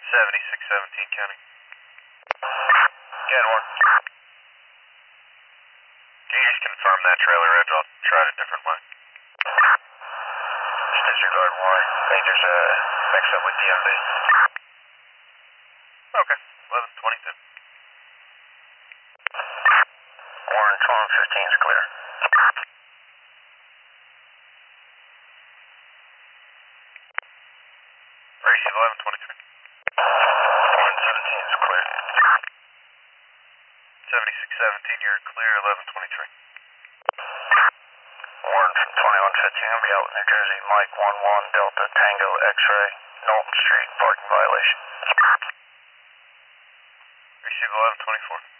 7617 County. Yeah, one. Can you just confirm that trailer edge? I'll try it a different way. Just disregard Y. I think there's a mix-up with DMV. Okay, 1122. Warren 1215 is clear. Receive 1123. Warren 17 is clear. 7617, you're clear, 1123. Warren from 2115, I'll be out with New Jersey, Mike 11 Delta Tango X-ray, Knowlton Street, parking violation. Receive 1124.